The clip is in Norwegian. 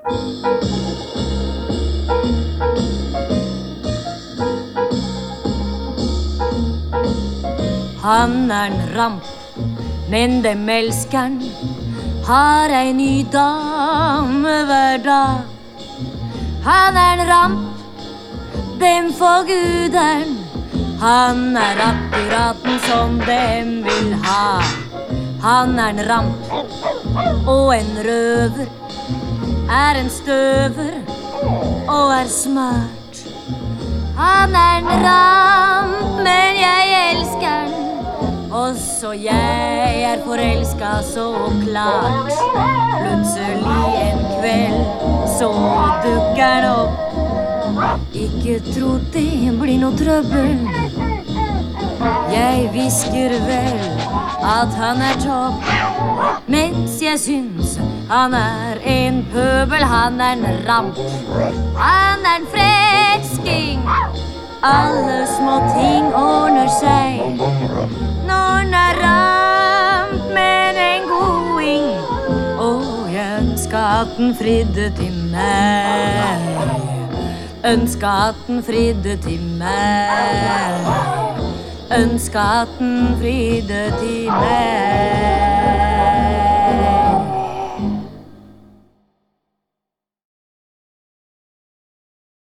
Han en ramp, men dem elskeren har ei ny dame hver dag. Han en ramp, dem forguderen, han akkurat den som dem vil ha. Han en ramp og en røver, en støver og smart. Han en ramp, men jeg elsker den, også jeg forelsket så klart. Plutselig en kveld så dukker den opp. Ikke tro det blir noe trøbbel. Jeg visker vel at han topp, mens jeg syns han en pøbel. Han en ramp, han en fresking. Alle små ting ordner seg når han ramp, men en goding. Og jeg ønsker at den fridde til meg. Ønsker at den fridde til meg. Ønsker at den fridde til meg.